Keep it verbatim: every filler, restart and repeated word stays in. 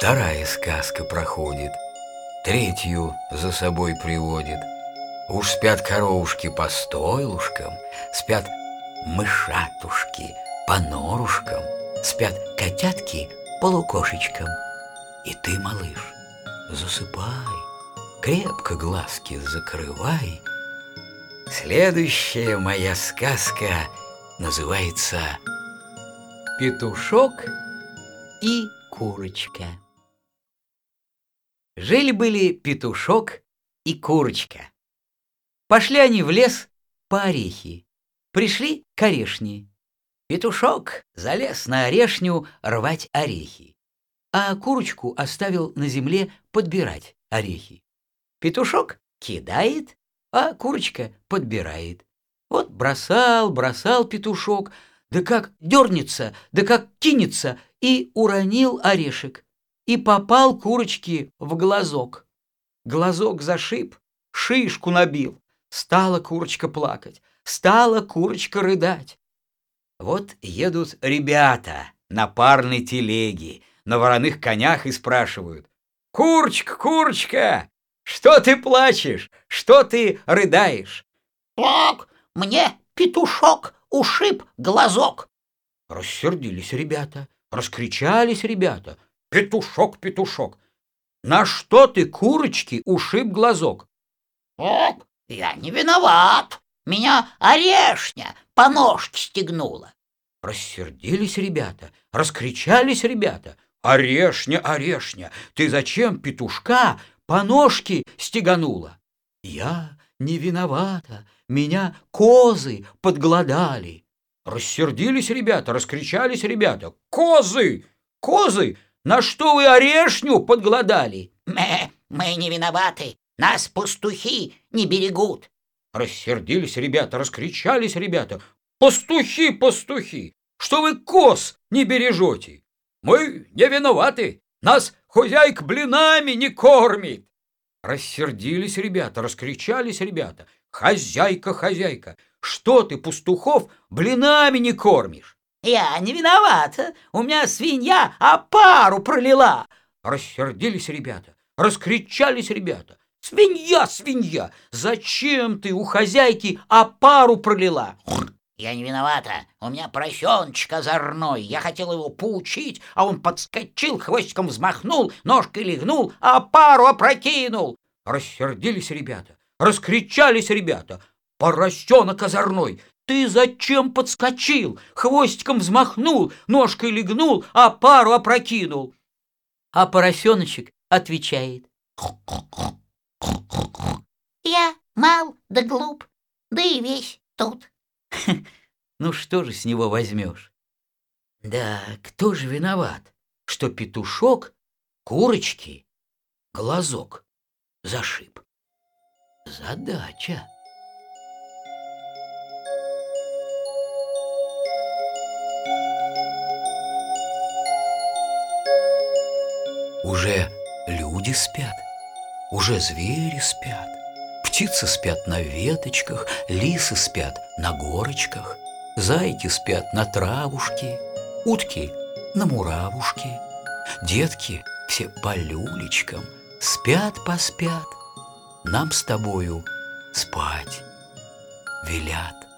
Вторая сказка проходит, третью за собой приводит. Уж спят коровушки по стойлушкам, спят мышатушки по норушкам, спят котятки по лукошечкам. И ты, малыш, засыпай, крепко глазки закрывай. Следующая моя сказка называется «Петушок и курочка». Жили-были петушок и курочка. Пошли они в лес по орехи. Пришли к орешне. Петушок залез на орешню рвать орехи, а курочку оставил на земле подбирать орехи. Петушок кидает, а курочка подбирает. Вот бросал, бросал петушок, да как дернется, да как кинется, и уронил орешек, и попал курочке в глазок. Глазок зашиб, шишку набил. Стала курочка плакать, стала курочка рыдать. Вот едут ребята на парной телеге, на вороных конях и спрашивают: «Курочка, курочка, что ты плачешь, что ты рыдаешь?» «Так, мне петушок ушиб глазок». Рассердились ребята, раскричались ребята: «Петушок, петушок, на что ты курочке ушиб глазок?» «Так, я не виноват, меня орешня по ножке стегнула». Рассердились ребята, раскричались ребята: «Орешня, орешня, ты зачем петушка по ножке стеганула?» «Я не виновата, меня козы подглодали». Рассердились ребята, раскричались ребята: «Козы, козы, на что вы орешню подглодали?» «Мы, мы не виноваты, нас пастухи не берегут». Рассердились ребята, раскричались ребята: «Пастухи, пастухи, что вы коз не бережете? Мы не виноваты, нас хозяйка блинами не кормит». Рассердились ребята, раскричались ребята: «Хозяйка, хозяйка, что ты пастухов блинами не кормишь?» «Я не виновата, у меня свинья опару пролила». Рассердились ребята, раскричались ребята: «Свинья, свинья, зачем ты у хозяйки опару пролила?» «Я не виновата, у меня поросеночек озорной, я хотел его поучить, а он подскочил, хвостиком взмахнул, ножкой легнул, а опару опрокинул». Рассердились ребята, раскричались ребята: «Поросенок озорной, ты зачем подскочил, хвостиком взмахнул, ножкой легнул, а опару опрокинул?» А поросеночек отвечает: «Я мал да глуп, да и весь тут». Ну что же с него возьмешь? Да кто же виноват, что петушок курочки глазок зашиб? Задача. Уже люди спят, уже звери спят, птицы спят на веточках, лисы спят на горочках, зайки спят на травушке, утки на муравушке, детки все по люлечкам спят-поспят, нам с тобою спать велят.